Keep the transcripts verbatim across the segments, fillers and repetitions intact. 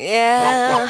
Yeah.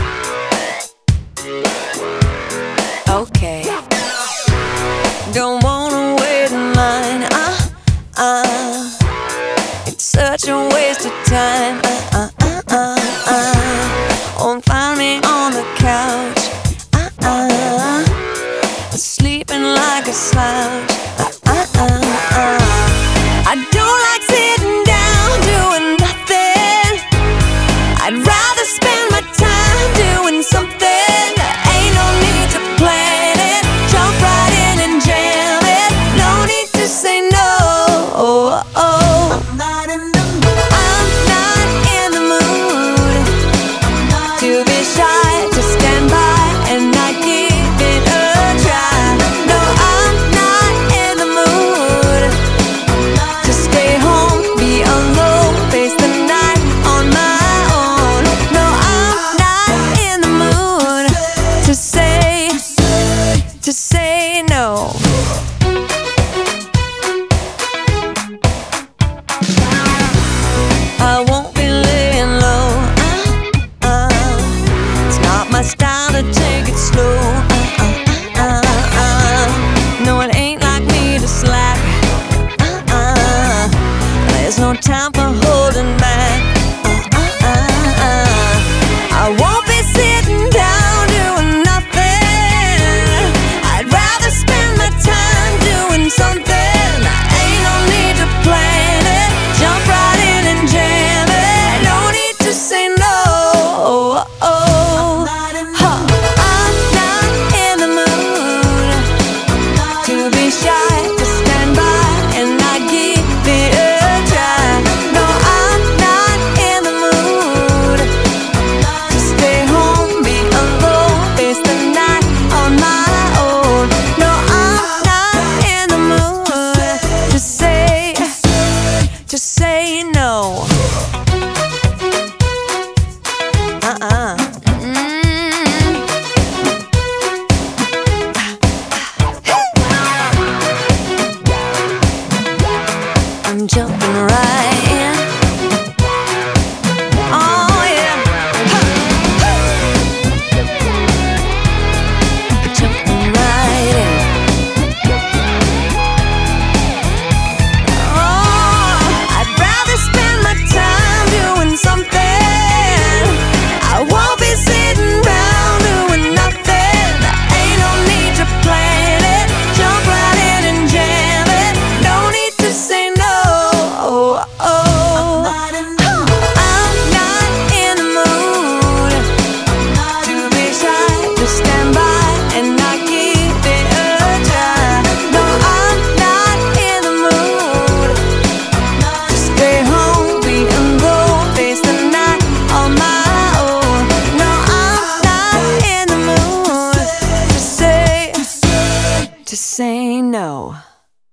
Okay. Don't wanna wait in line. Uh, uh. It's such a waste of time. Uh, uh, uh, uh, uh. Won't find me on the couch. Uh, uh. Sleeping like a slouch. Uh, uh, uh, uh. I don't like sitting down doing nothing. I'd rather spend my time doing something. Ain't no need to plan it. Jump right in and jam it. No need to say no. Oh, oh. I'm not in the mood. I'm not in the mood to be shy, to stand by and not give it a try. No, I'm not in the mood to stay home, be alone, face the night on my own. No, I'm not in the mood to say, to say no. I won't be laying low. Uh, uh, it's not my style to take it slow. Uh, uh, uh, uh. No, it ain't like me to slack. Uh, uh, there's no time for holding back. Uh, uh, uh, uh. I won't be sitting down doing nothing. I'd rather spend my time doing something. Ain't no need to plan it. Jump right in and jam it. No need to say no. Oh, oh. Huh. I'm not in the mood to be shy, to stand by and not give it a try. No, I'm not in the mood to stay home, be alone, face the night on my own. No, I'm not in the mood to say, to say no.